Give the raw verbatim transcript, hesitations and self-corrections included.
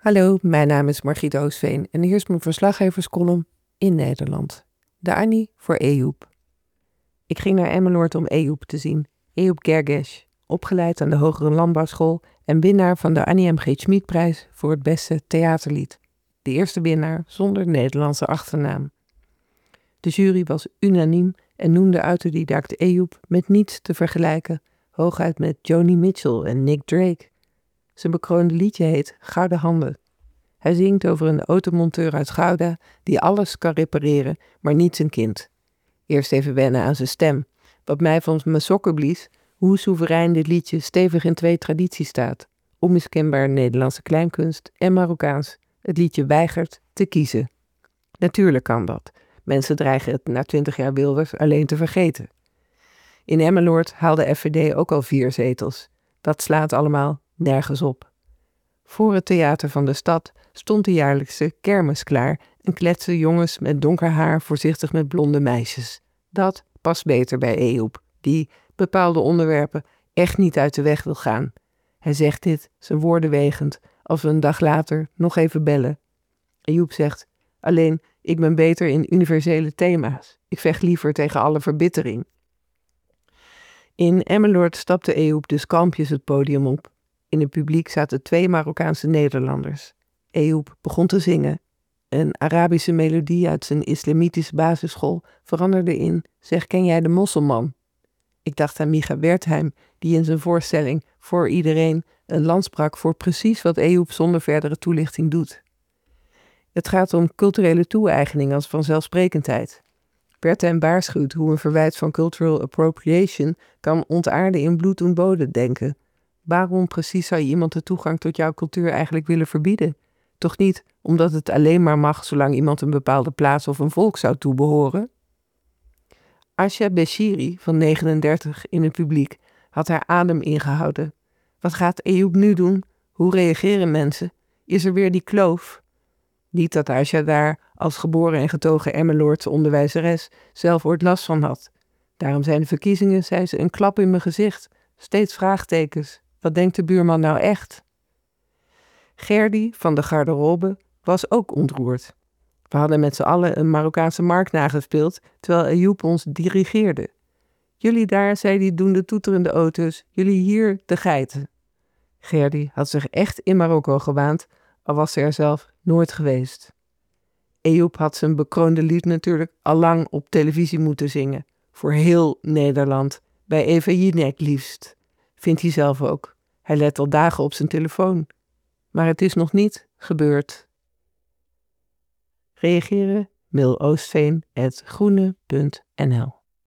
Hallo, mijn naam is Margriet Oostveen en hier is mijn verslaggeverscolumn in Nederland. De Annie voor Eyoub. Ik ging naar Emmeloord om Eyoub te zien. Eyoub Gerges, opgeleid aan de Hogere Landbouwschool en winnaar van de Annie M G Schmidprijs voor het beste theaterlied. De eerste winnaar zonder Nederlandse achternaam. De jury was unaniem en noemde autodidact Eyoub met niets te vergelijken, hooguit met Joni Mitchell en Nick Drake. Zijn bekroonde liedje heet Gouden Handen. Hij zingt over een automonteur uit Gouda die alles kan repareren, maar niet zijn kind. Eerst even wennen aan zijn stem, wat mij van mijn sokken blies, hoe soeverein dit liedje stevig in twee tradities staat. Onmiskenbaar Nederlandse kleinkunst en Marokkaans. Het liedje weigert te kiezen. Natuurlijk kan dat. Mensen dreigen het na twintig jaar Wilders alleen te vergeten. In Emmeloord haalde F V D ook al vier zetels. Dat slaat allemaal nergens op. Voor het theater van de stad stond de jaarlijkse kermis klaar en kletsten jongens met donker haar voorzichtig met blonde meisjes. Dat past beter bij Eyoub, die bepaalde onderwerpen echt niet uit de weg wil gaan. Hij zegt dit, zijn woorden wegend, als we een dag later nog even bellen. Eyoub zegt, alleen ik ben beter in universele thema's. Ik vecht liever tegen alle verbittering. In Emmeloord stapte Eyoub dus kalmpjes het podium op. In het publiek zaten twee Marokkaanse Nederlanders. Eyoub begon te zingen. Een Arabische melodie uit zijn islamitische basisschool veranderde in Zeg, ken jij de mosselman? Ik dacht aan Micha Wertheim, die in zijn voorstelling Voor Iedereen een lans brak voor precies wat Eyoub zonder verdere toelichting doet. Het gaat om culturele toe-eigening als vanzelfsprekendheid. Wertheim waarschuwt hoe een verwijt van cultural appropriation kan ontaarden in bloed en bodem denken. Waarom precies zou je iemand de toegang tot jouw cultuur eigenlijk willen verbieden? Toch niet omdat het alleen maar mag zolang iemand een bepaalde plaats of een volk zou toebehoren? Asha Beshiri van negenendertig in het publiek had haar adem ingehouden. Wat gaat Eyoub nu doen? Hoe reageren mensen? Is er weer die kloof? Niet dat Asha daar als geboren en getogen Emmeloordse onderwijzeres zelf ooit last van had. Daarom zijn de verkiezingen, zei ze, een klap in mijn gezicht. Steeds vraagtekens. Wat denkt de buurman nou echt? Gerdy van de garderobe was ook ontroerd. We hadden met z'n allen een Marokkaanse markt nagespeeld, terwijl Eyoub ons dirigeerde. Jullie daar, zei hij, doen de toeterende auto's, jullie hier de geiten. Gerdy had zich echt in Marokko gewaand, al was ze er zelf nooit geweest. Eyoub had zijn bekroonde lied natuurlijk al lang op televisie moeten zingen. Voor heel Nederland, bij Eva Jinek liefst. Vindt hij zelf ook. Hij let al dagen op zijn telefoon. Maar het is nog niet gebeurd. Reageren? Mail oostveen apenstaartje groene punt n l